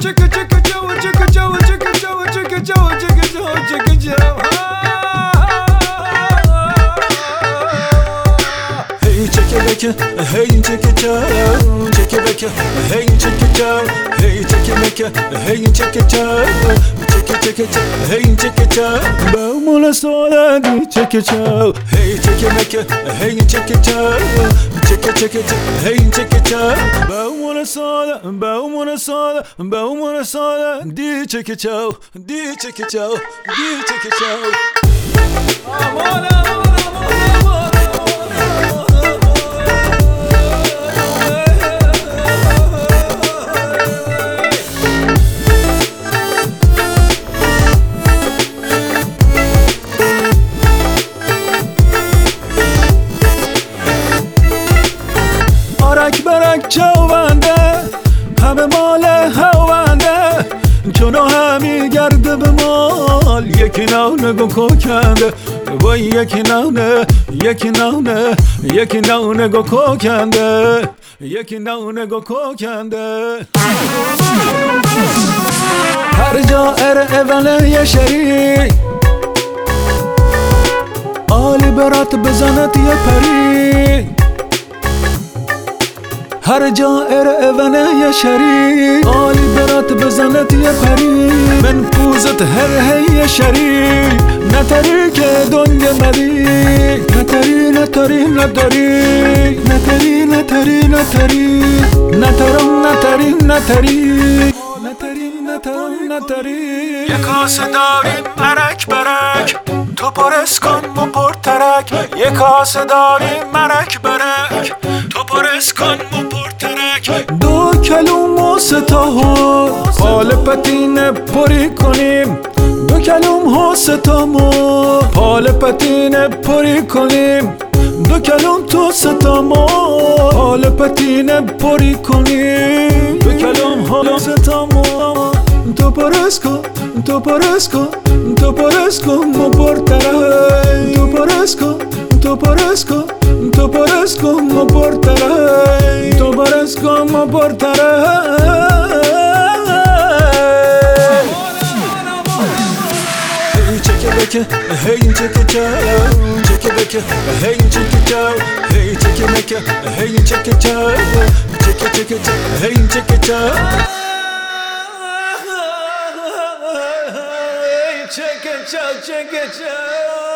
chicka chicka chow, chicka chow, chicka chow, chicka chow, chicka chow, chicka chow. Hey chicka beka, hey chicka chow, chicka beka, hey chicka chow, hey chicka beka, hey chicka chow, chicka chicka chow, hey chicka chow. Baumula soda di chicka chow, hey chicka beka, hey chicka chow, chicka chicka chow, hey chicka chow. Baumula soda, baumula soda, baumula soda di chicka chow, di chicka chow, di chicka chow. برک چاونده همه مال هونده چونو همی گرده به مال یکی نونه گو کوکنده وای یکی نونه یکی نونه یکی نونه گو کوکنده یکی نونه گو کوکنده هر جا اونه یه شری آلی برات بزنت یه پری هر جا اونه یه شری آلی برات بزنت یه پری من پوزت هر هی شری نتری که دنگ ندی نتری نتری نداری نتری نتری نتری نترم نتری نتری نتری نترم نتری یه کاسه داریم مرک برک تو پرس کن و پرترک یه کاسه داریم مرک برک تو پرس کن و پرترک دو کلوم و ستا پال پتین پری کنیم دو کلوم ها ستامو پال پتین پری کنیم دو کلوم تو ستامو پال پتین پری کنیم دو کلوم ها ستامو تو پرس کن تو پرس کن تو پرس کن مو پرترک تو پرس کن تو پرس کن تو پرس کن مو پرترک تو پرس کن مو پرترک hey chicka chow, chicka beka, hey chicka chow, hey chicka beka, hey chicka chow, chicka chicka chow, hey chicka chow, hey chicka chow, chicka chow.